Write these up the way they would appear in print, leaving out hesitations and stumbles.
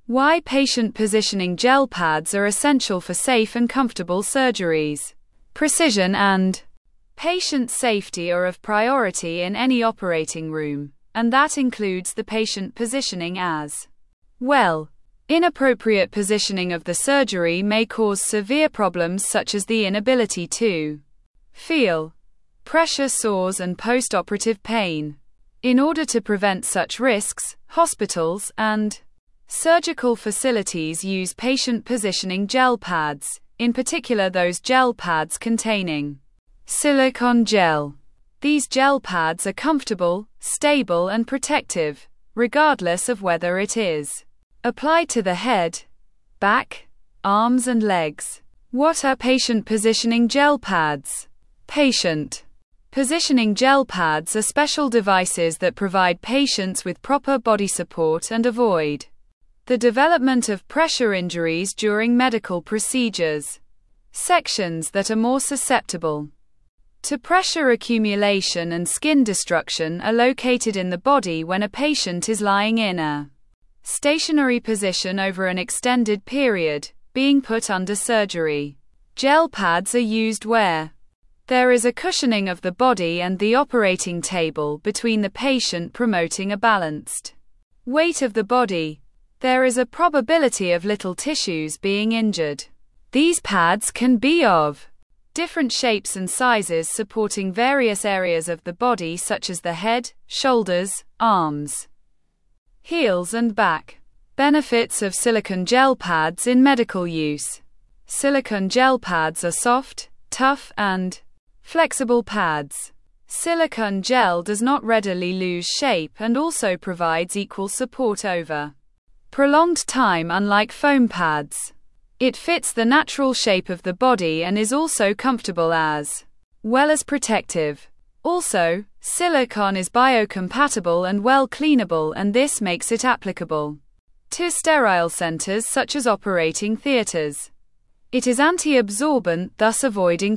Why patient positioning gel pads are essential for safe and comfortable surgeries. Precision and patient safety are of priority in any operating room, and that includes the patient positioning as well. Inappropriate positioning of the surgery may cause severe problems such as the inability to feel pressure sores and postoperative pain. In order to prevent such risks, hospitals and surgical facilities use patient positioning gel pads, in particular those gel pads containing silicone gel. These gel pads are comfortable, stable, and protective, regardless of whether it is applied to the head, back, arms, and legs. What are patient positioning gel pads? Patient positioning gel pads are special devices that provide patients with proper body support and avoid the development of pressure injuries during medical procedures. Sections that are more susceptible to pressure accumulation and skin destruction are located in the body when a patient is lying in a stationary position over an extended period, being put under surgery. Gel pads are used where there is a cushioning of the body and the operating table between the patient, promoting a balanced weight of the body. There is a probability of little tissues being injured. These pads can be of different shapes and sizes, supporting various areas of the body such as the head, shoulders, arms, heels, and back. Benefits of silicone gel pads in medical use. Silicone gel pads are soft, tough, and flexible pads. Silicone gel does not readily lose shape and also provides equal support over prolonged time, unlike foam pads. It fits the natural shape of the body and is also comfortable as well as protective. Also, silicone is biocompatible and well cleanable, and this makes it applicable to sterile centers such as operating theaters. It is anti-absorbent, thus avoiding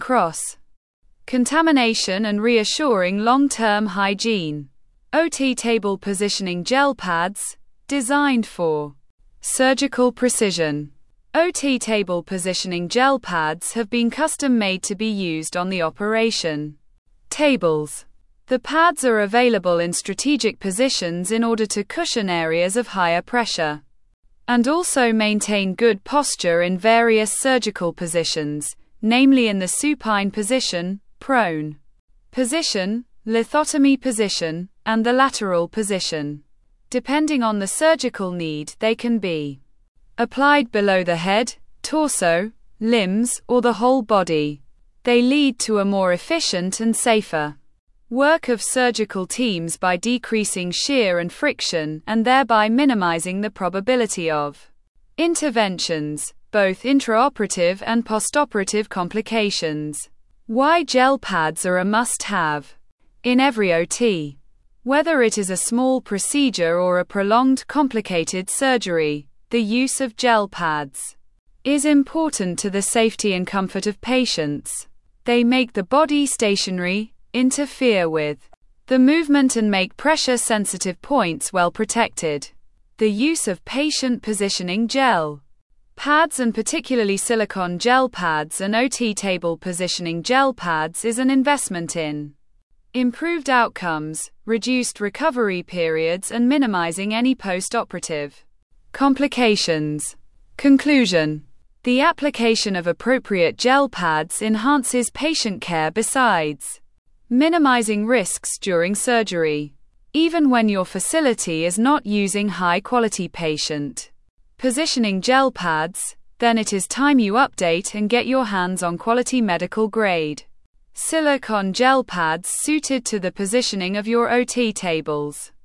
cross-contamination and reassuring long-term hygiene. OT table positioning gel pads, designed for surgical precision. OT table positioning gel pads have been custom-made to be used on the operation tables. The pads are available in strategic positions in order to cushion areas of higher pressure and also maintain good posture in various surgical positions, namely in the supine position, prone position, lithotomy position, and the lateral position. Depending on the surgical need, they can be applied below the head, torso, limbs, or the whole body. They lead to a more efficient and safer work of surgical teams by decreasing shear and friction and thereby minimizing the probability of interventions, both intraoperative and postoperative complications. Why gel pads are a must-have in every OT. Whether it is a small procedure or a prolonged complicated surgery, the use of gel pads is important to the safety and comfort of patients. They make the body stationary, interfere with the movement, and make pressure-sensitive points well protected. The use of patient positioning gel pads, and particularly silicone gel pads and OT table positioning gel pads, is an investment in improved outcomes, reduced recovery periods, and minimizing any post-operative complications. Conclusion. The application of appropriate gel pads enhances patient care besides minimizing risks during surgery. Even when your facility is not using high-quality patient positioning gel pads, then it is time you update and get your hands on quality medical grade silicone gel pads suited to the positioning of your OT tables.